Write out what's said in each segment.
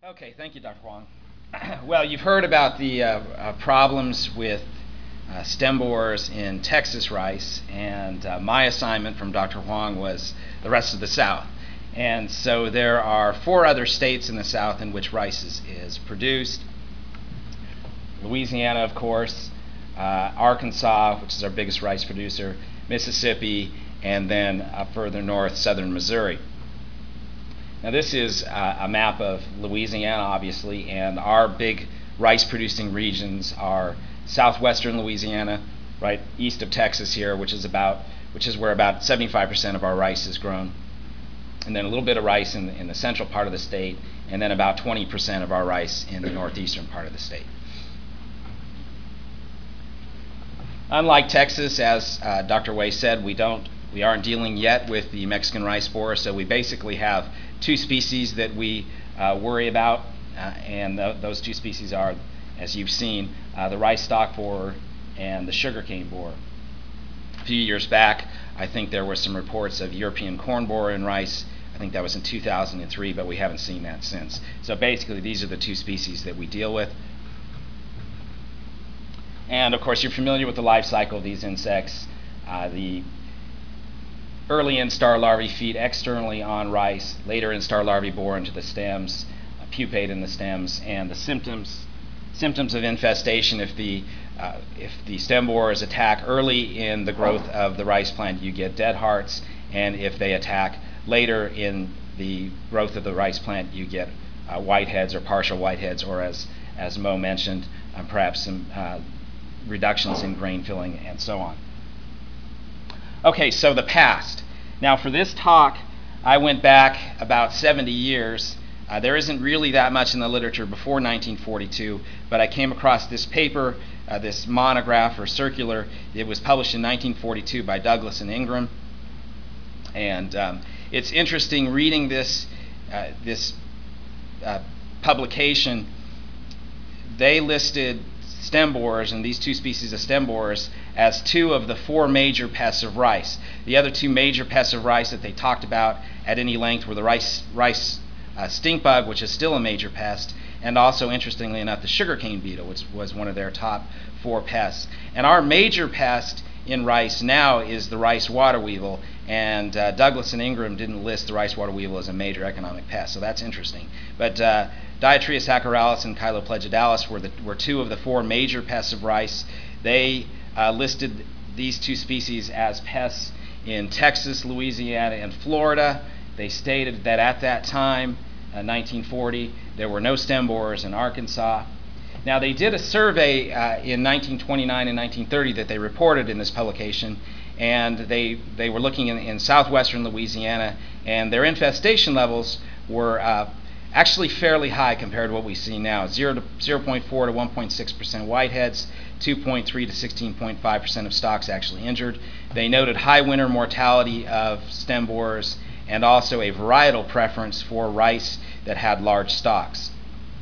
Okay, thank you, Dr. Huang. Well, you've heard about the problems with stem borers in Texas rice, and my assignment from Dr. Huang was the rest of the South. And so there are four other states in the South in which rice is produced. Louisiana, of course, Arkansas, which is our biggest rice producer, Mississippi, and then further north, southern Missouri. Now this is a map of Louisiana, obviously, and our big rice-producing regions are southwestern Louisiana, right east of Texas here, which is where about 75% of our rice is grown, and then a little bit of rice in the central part of the state, and then about 20% of our rice in the northeastern part of the state. Unlike Texas, as Dr. Way said, we aren't dealing yet with the Mexican rice borer, so we basically have two species that we worry about, and those two species are, as you've seen, the rice stalk borer and the sugarcane borer. A few years back, I think there were some reports of European corn borer in rice. I think that was in 2003, but we haven't seen that since. So basically, these are the two species that we deal with. And of course, you're familiar with the life cycle of these insects. The early instar larvae feed externally on rice, later instar larvae bore into the stems, pupate in the stems, and the symptoms of infestation, if the stem borers attack early in the growth of the rice plant, you get dead hearts, and if they attack later in the growth of the rice plant, you get whiteheads or partial whiteheads, or as Mo mentioned, perhaps some reductions in grain filling and so on. Okay, so the past. Now for this talk, I went back about 70 years. There isn't really that much in the literature before 1942, but I came across this paper, this monograph or circular. It was published in 1942 by Douglas and Ingram. And it's interesting reading this publication. They listed stem borers, and these two species of stem borers, as two of the four major pests of rice. The other two major pests of rice that they talked about at any length were the rice stink bug, which is still a major pest, and also, interestingly enough, the sugarcane beetle, which was one of their top four pests. And our major pest in rice now is the rice water weevil, and Douglas and Ingram didn't list the rice water weevil as a major economic pest, so that's interesting. But Diotrius acaralis and Chiloplegidalis were two of the four major pests of rice. They listed these two species as pests in Texas, Louisiana, and Florida. They stated that at that time, 1940, there were no stem borers in Arkansas. Now, they did a survey in 1929 and 1930 that they reported in this publication, and they were looking in southwestern Louisiana, and their infestation levels were actually fairly high compared to what we see now. 0.4 to 1.6% whiteheads, 2.3 to 16.5% of stocks actually injured. They noted high winter mortality of stem borers and also a varietal preference for rice that had large stalks.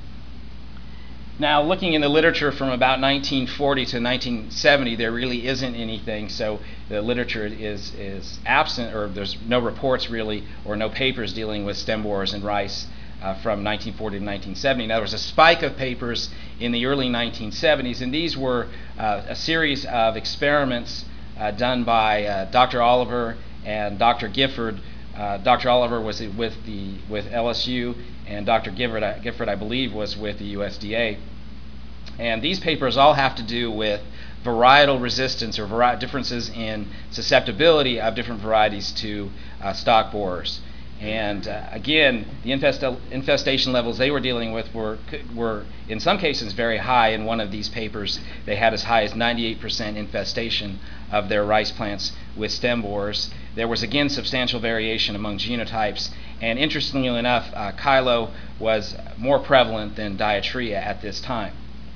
Now, looking in the literature from about 1940 to 1970, there really isn't anything, so the literature is absent, or there's no reports really, or no papers dealing with stem borers in rice from 1940 to 1970. Now, there was a spike of papers in the early 1970s, and these were a series of experiments done by Dr. Oliver and Dr. Gifford. Dr. Oliver was with LSU, and Dr. Gifford, I believe, was with the USDA. And these papers all have to do with varietal resistance or differences in susceptibility of different varieties to stalk borers. And again, the infestation levels they were dealing with were in some cases very high. In one of these papers, they had as high as 98% infestation of their rice plants with stem borers. There was again substantial variation among genotypes, and interestingly enough, Chilo was more prevalent than Diatria at this time.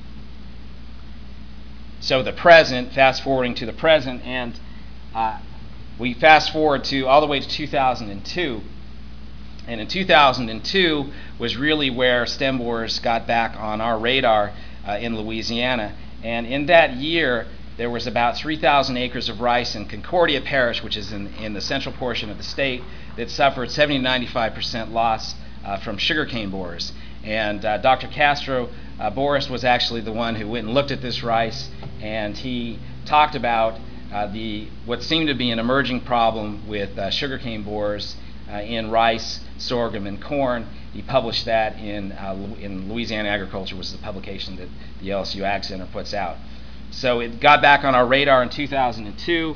So the present, fast forwarding to the present, and we fast forward to all the way to 2002. And in 2002 was really where stem borers got back on our radar in Louisiana. And in that year, there was about 3,000 acres of rice in Concordia Parish, which is in the central portion of the state, that suffered 70 to 95% loss from sugarcane borers. And Dr. Castro Boris was actually the one who went and looked at this rice, and he talked about what seemed to be an emerging problem with sugarcane borers in rice, sorghum, and corn. He published that in Louisiana Agriculture, which is a publication that the LSU Ag Center puts out. So it got back on our radar in 2002.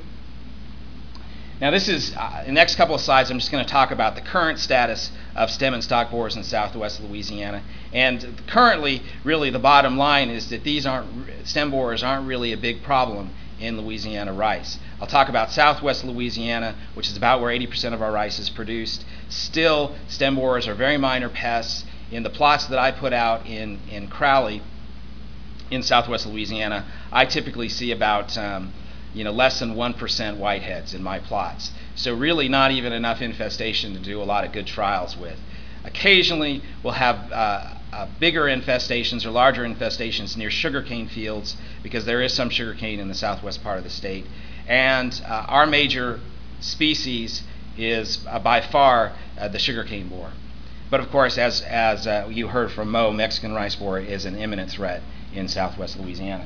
Now this is, in the next couple of slides, I'm just going to talk about the current status of stem and stalk borers in southwest Louisiana. And currently, really the bottom line is that stem borers aren't really a big problem in Louisiana rice. I'll talk about southwest Louisiana, which is about where 80% of our rice is produced. Still, stem borers are very minor pests. In the plots that I put out in Crowley, in southwest Louisiana, I typically see about less than 1% whiteheads in my plots. So really not even enough infestation to do a lot of good trials with. Occasionally we'll have bigger infestations or larger infestations near sugarcane fields, because there is some sugarcane in the southwest part of the state. And our major species is by far the sugarcane borer. But of course, as you heard from Mo, Mexican rice borer is an imminent threat in southwest Louisiana.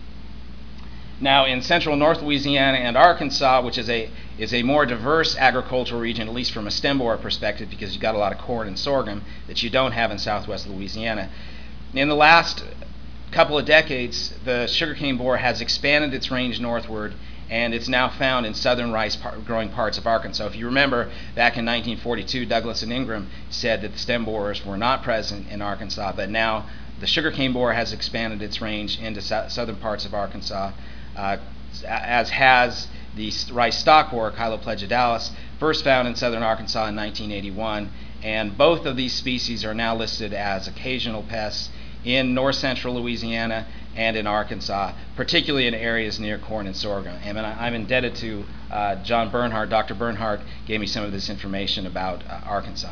Now in central North Louisiana and Arkansas, which is a more diverse agricultural region, at least from a stem borer perspective, because you've got a lot of corn and sorghum that you don't have in southwest Louisiana. In the last couple of decades, the sugarcane borer has expanded its range northward, and it's now found in southern rice growing parts of Arkansas. If you remember, back in 1942, Douglas and Ingram said that the stem borers were not present in Arkansas, but now the sugarcane borer has expanded its range into southern parts of Arkansas, as has the rice stalk borer, Chiloplegidalis, first found in southern Arkansas in 1981. And both of these species are now listed as occasional pests in north central Louisiana and in Arkansas, particularly in areas near corn and sorghum. And I'm indebted to John Bernhardt. Dr. Bernhardt gave me some of this information about Arkansas.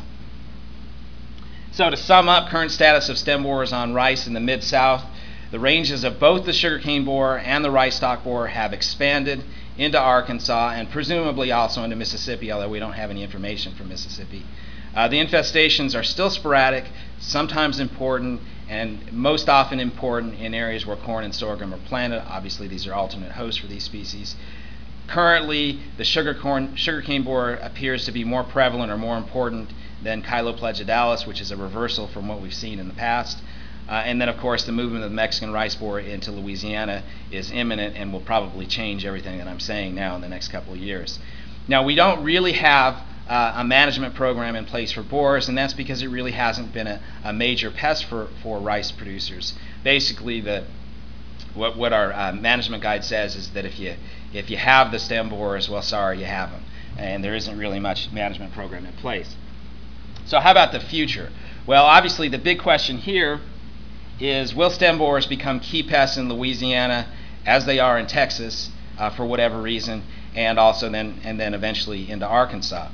So to sum up, current status of stem borers on rice in the Mid-South: the ranges of both the sugarcane borer and the rice stalk borer have expanded into Arkansas and presumably also into Mississippi, although we don't have any information from Mississippi. The infestations are still sporadic, sometimes important, and most often important in areas where corn and sorghum are planted. Obviously, these are alternate hosts for these species. Currently, the sugarcane borer appears to be more prevalent or more important than Chiloplegidalis, which is a reversal from what we've seen in the past. And then, of course, the movement of the Mexican rice borer into Louisiana is imminent and will probably change everything that I'm saying now in the next couple of years. Now, we don't really have a management program in place for borers, and that's because it really hasn't been a major pest for rice producers. Basically, what our management guide says is that if you have the stem borers, well, sorry, you have them. And there isn't really much management program in place. So how about the future? Well, obviously, the big question here is, will stem borers become key pests in Louisiana as they are in Texas for whatever reason, and also then eventually into Arkansas?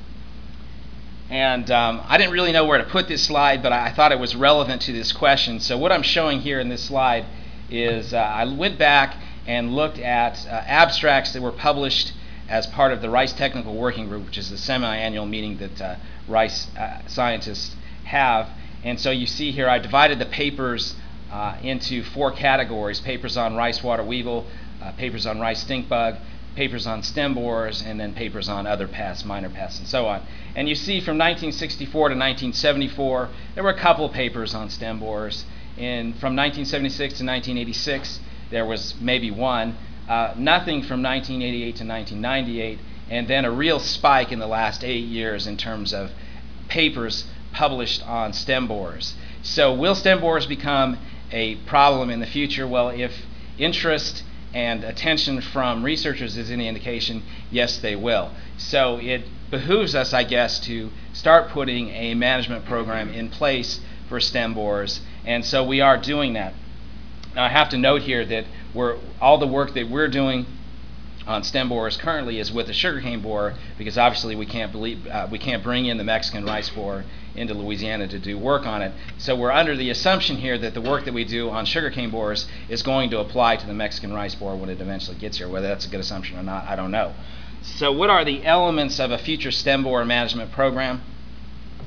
And I didn't really know where to put this slide, but I thought it was relevant to this question. So what I'm showing here in this slide is I went back and looked at abstracts that were published as part of the Rice Technical Working Group, which is the semi-annual meeting that rice scientists have. And so you see here I divided the papers into 4 categories: papers on rice water weevil, papers on rice stink bug, papers on stem borers, and then papers on other pests, minor pests, and so on. And you see from 1964 to 1974, there were a couple of papers on stem borers. And from 1976 to 1986, there was maybe one. Nothing from 1988 to 1998, and then a real spike in the last 8 years in terms of papers published on stem borers. So will stem borers become a problem in the future? Well, if interest and attention from researchers is any indication, yes, they will. So it behooves us, I guess, to start putting a management program in place for stem borers, and so we are doing that. Now, I have to note here that all the work that we're doing on stem borers currently is with the sugarcane borer, because obviously we can't bring in the Mexican rice borer into Louisiana to do work on it. So we're under the assumption here that the work that we do on sugarcane borers is going to apply to the Mexican rice borer when it eventually gets here. Whether that's a good assumption or not, I don't know. So what are the elements of a future stem borer management program?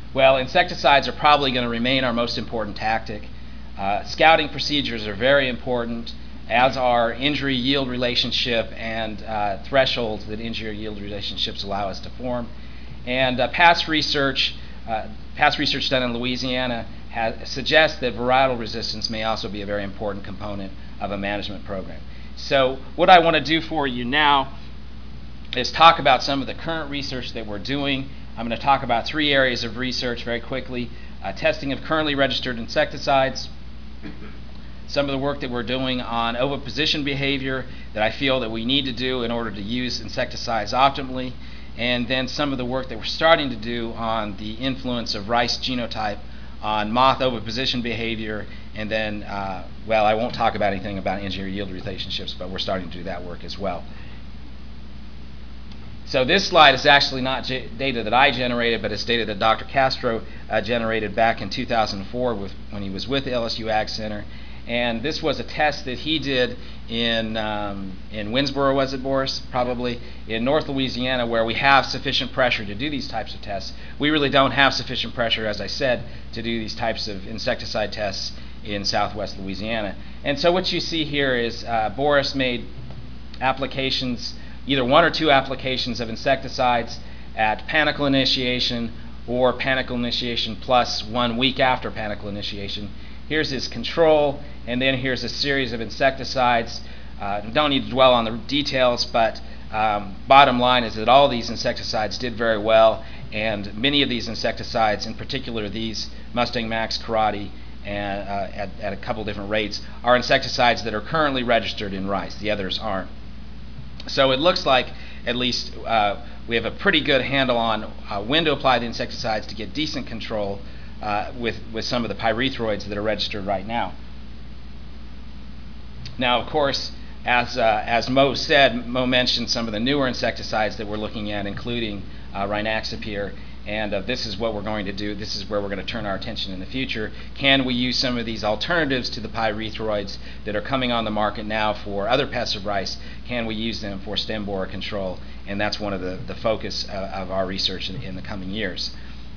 Well, insecticides are probably going to remain our most important tactic. Scouting procedures are very important, as are injury-yield relationship and thresholds that injury-yield relationships allow us to form. And past research done in Louisiana suggests that varietal resistance may also be a very important component of a management program. So what I want to do for you now is talk about some of the current research that we're doing. I'm going to talk about 3 areas of research very quickly. Testing of currently registered insecticides, some of the work that we're doing on oviposition behavior that I feel that we need to do in order to use insecticides optimally, and then some of the work that we're starting to do on the influence of rice genotype on moth oviposition behavior, and then, well, I won't talk about anything about injury-yield relationships, but we're starting to do that work as well. So this slide is actually not data that I generated, but it's data that Dr. Castro generated back in 2004 when he was with the LSU Ag Center. And this was a test that he did in Winsboro, was it, Boris? Probably, in North Louisiana, where we have sufficient pressure to do these types of tests. We really don't have sufficient pressure, as I said, to do these types of insecticide tests in southwest Louisiana. And so what you see here is Boris made applications, either 1 or 2 applications of insecticides at panicle initiation or panicle initiation plus 1 week after panicle initiation. Here's his control, and then here's a series of insecticides. Don't need to dwell on the details, but bottom line is that all these insecticides did very well, and many of these insecticides, in particular these Mustang Max, Karate, and at a couple different rates, are insecticides that are currently registered in rice. The others aren't. So it looks like at least we have a pretty good handle on when to apply the insecticides to get decent control with some of the pyrethroids that are registered right now. Now, of course, as Mo said, Mo mentioned some of the newer insecticides that we're looking at, including Rynaxypyr, and this is what we're going to do. This is where we're going to turn our attention in the future. Can we use some of these alternatives to the pyrethroids that are coming on the market now for other pests of rice? Can we use them for stem borer control? And that's one of the focus of our research in the coming years.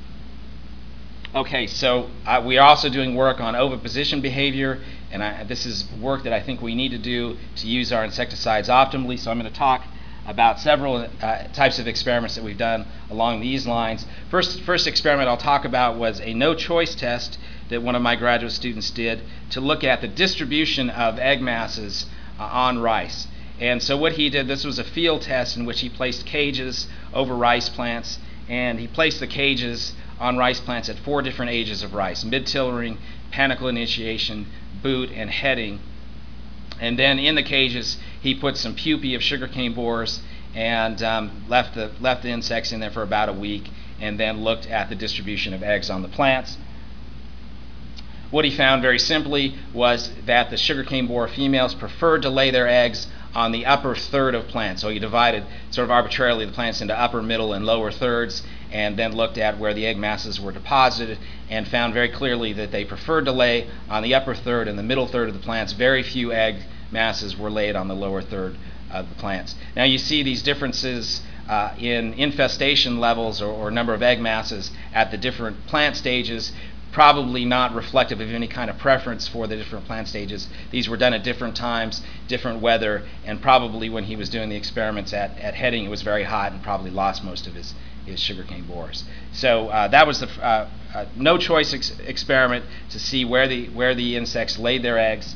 Okay, so we are also doing work on oviposition behavior, and this is work that I think we need to do to use our insecticides optimally. So I'm going to talk about several types of experiments that we've done along these lines. First experiment I'll talk about was a no-choice test that one of my graduate students did to look at the distribution of egg masses on rice. And so what he did, this was a field test in which he placed cages over rice plants, and he placed the cages on rice plants at 4 different ages of rice: mid-tillering, panicle initiation, boot, and heading. And then in the cages, he put some pupae of sugarcane borers and left the insects in there for about a week, and then looked at the distribution of eggs on the plants. What he found very simply was that the sugarcane borer females preferred to lay their eggs on the upper third of plants. So he divided sort of arbitrarily the plants into upper, middle, and lower thirds, and then looked at where the egg masses were deposited and found very clearly that they preferred to lay on the upper third and the middle third of the plants. Very few egg masses were laid on the lower third of the plants. Now you see these differences in infestation levels or number of egg masses at the different plant stages, probably not reflective of any kind of preference for the different plant stages. These were done at different times, different weather, and probably when he was doing the experiments at heading, it was very hot and probably lost most of his sugarcane borers. So that was the no-choice experiment to see where the insects laid their eggs.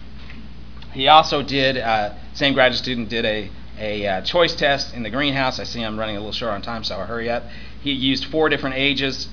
He also did, same graduate student did a choice test in the greenhouse. I see I'm running a little short on time, so I'll hurry up. He used 4 different ages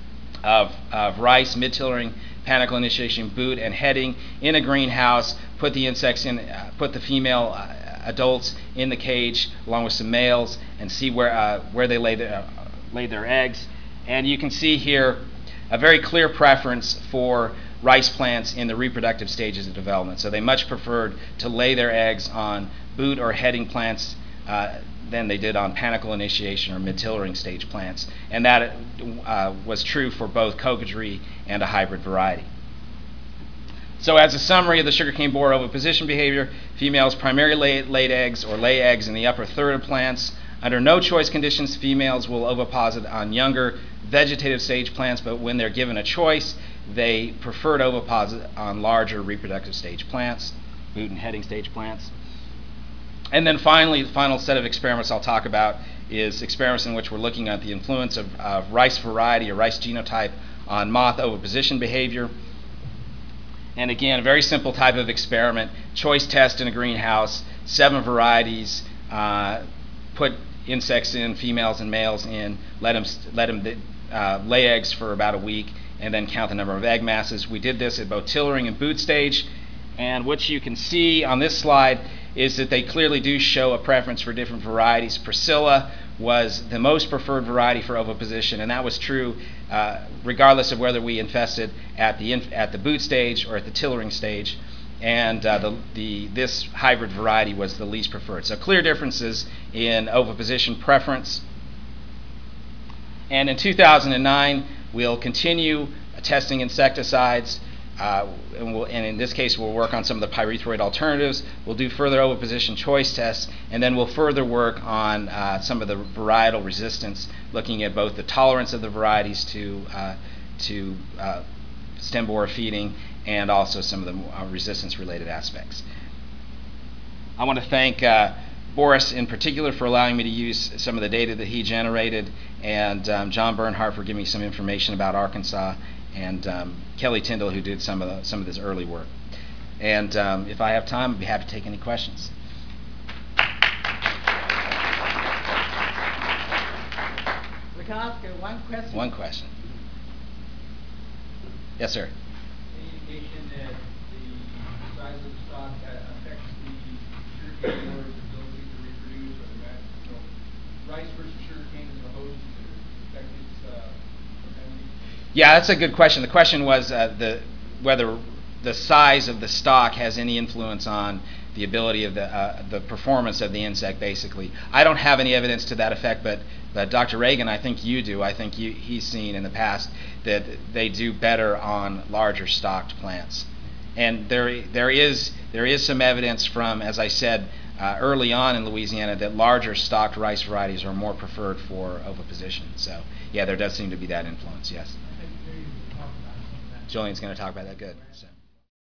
of rice, mid-tillering, panicle initiation, boot, and heading in a greenhouse, put the insects in, put the female adults in the cage along with some males, and see where they laid their eggs. And you can see here a very clear preference for rice plants in the reproductive stages of development. So they much preferred to lay their eggs on boot or heading plants than they did on panicle initiation or mid-tillering stage plants. And that was true for both Cocodrie and a hybrid variety. So as a summary of the sugarcane borer oviposition behavior, females primarily laid eggs or lay eggs in the upper third of plants. Under no choice conditions, females will oviposit on younger vegetative stage plants, but when they're given a choice, they preferred oviposit on larger reproductive stage plants, boot and heading stage plants. And then finally, the final set of experiments I'll talk about is experiments in which we're looking at the influence of rice variety or rice genotype on moth oviposition behavior. And again, a very simple type of experiment, choice test in a greenhouse, 7 varieties, put insects in, females and males in, let them lay eggs for about a week, and then count the number of egg masses. We did this at both tillering and boot stage, and what you can see on this slide is that they clearly do show a preference for different varieties. Priscilla was the most preferred variety for oviposition, and that was true regardless of whether we infested at the boot stage or at the tillering stage. And this hybrid variety was the least preferred. So clear differences in oviposition preference. And in 2009, we'll continue testing insecticides. And in this case, we'll work on some of the pyrethroid alternatives. We'll do further oviposition choice tests, and then we'll further work on some of the varietal resistance, looking at both the tolerance of the varieties to stem borer feeding and also some of the resistance-related aspects. I want to thank Boris in particular for allowing me to use some of the data that he generated, and John Bernhardt for giving me some information about Arkansas, and Kelly Tyndall, who did some of this early work. And if I have time, I'd be happy to take any questions. We can ask one question. One question. Yes, sir. Any indication that the size of the stock affects the sugarcane grower's ability to reproduce, or rice versus sugarcane as a host, does it affect its propensity? Yeah, that's a good question. The question was whether the size of the stock has any influence on the ability of the performance of the insect, basically. I don't have any evidence to that effect, but Dr. Reagan, I think you do. I think he's seen in the past that they do better on larger stocked plants. And there is some evidence from, as I said, early on in Louisiana, that larger stocked rice varieties are more preferred for oviposition. So yeah, there does seem to be that influence, yes. Julian's going to talk about that. Good. So.